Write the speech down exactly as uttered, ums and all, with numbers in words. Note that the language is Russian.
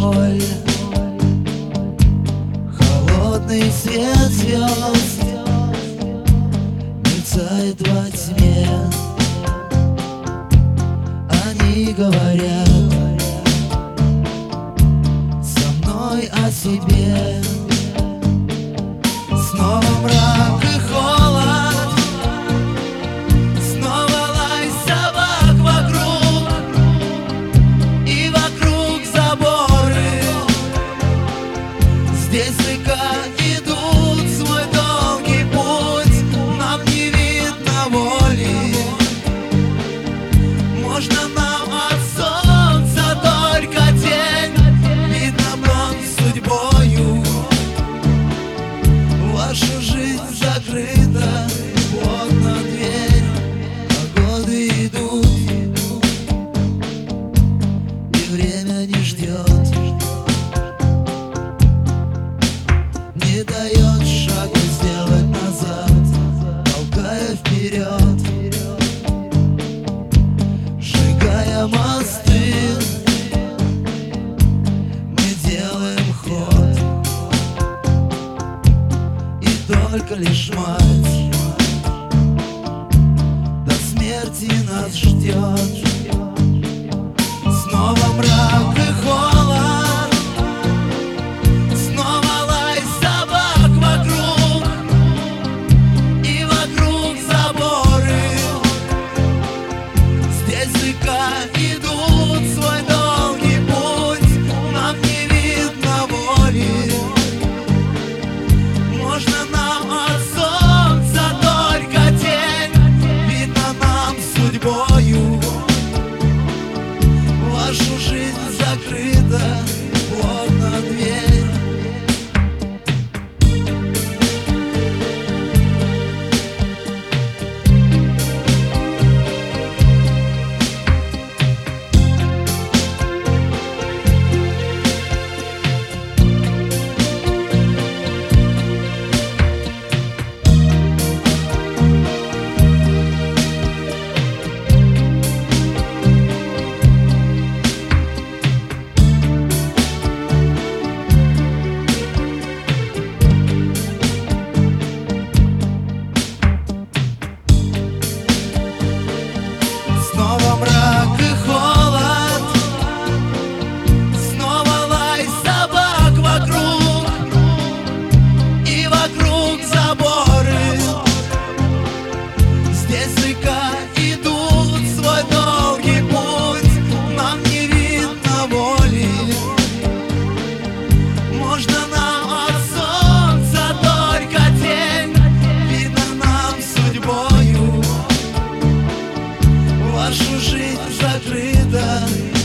боль. Холодный свет звезд мерцает во тьме. Они говорят со мной о себе. Снова мрак и холод, снова лай собак вокруг, и вокруг заборы. Здесь века идут свой долгий путь, нам не видно воли. Можно нам от солнца только тень, видно нам судьбою. Ваша жизнь закрыта, плотно дверь, а годы идут, и время не ждет, не дает шага сделать назад, толкая вперед, сжигая мосты. Мы делаем ход, только лишь мать до смерти нас ждет. Снова мрак и холод, снова лай собак вокруг, и вокруг заборы. Здесь века идут свой долгий путь, нам не видно воли. Можно нам от солнца только тень, видно нам судьбою. Вашу жизнь закрыта, плотно дверь. Снова мрак и холод, снова лай собак вокруг, и вокруг заборы. Здесь века идут свой долгий путь, нам не видно воли. Можно нам от солнца только тень, видно нам судьбою. Вашу жизнь закрыта.